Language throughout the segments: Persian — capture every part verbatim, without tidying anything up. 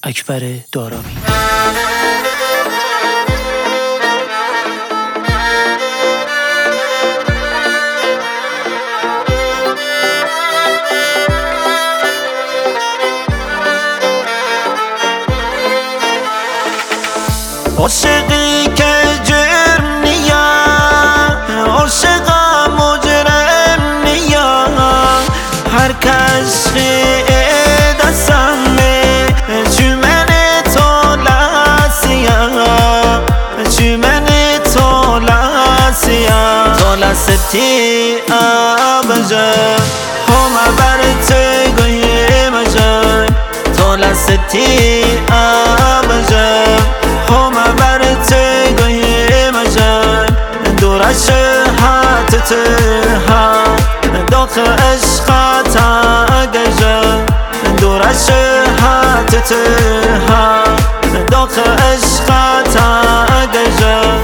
اکبر داراوی. عاشقی که جرم نیا، عاشقا مجرم نیا، هر کس خیلی دستمه چومن تو لسیا، چومن تو لسیا، تو لستی آبجا هم برت گوی مجا، تو لستی آبجا هم برت گوی مجا، دورش هاتت ها داخل عشقات گجا، دورش هاتت ها داخل عشقات گجا.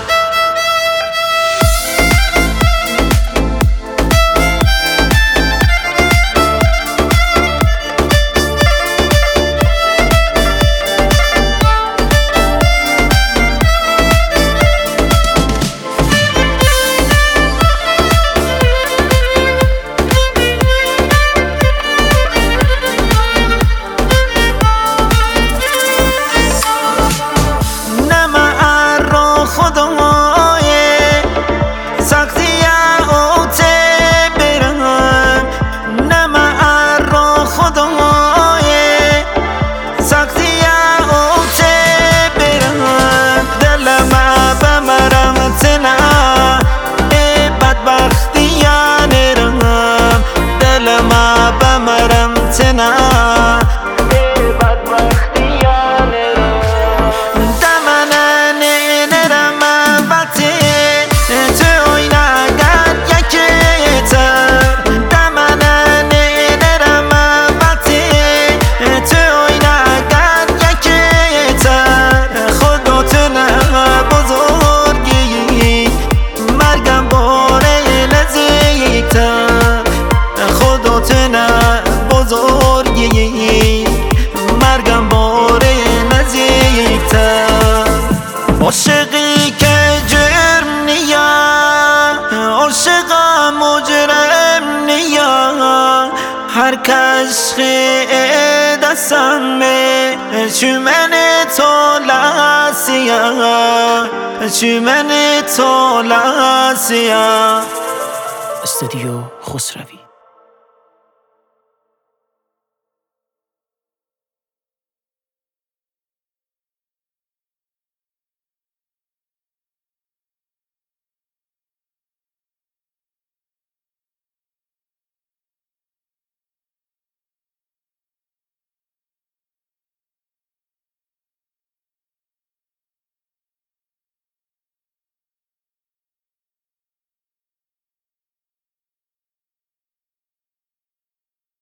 مرگم باره نزدیکتر، عاشقی که جرم نیا، عاشقا مجرم نیا، هر کس خیلی دستمه چومن تو لسیا، چومن تو لسیا. استودیو خسروی.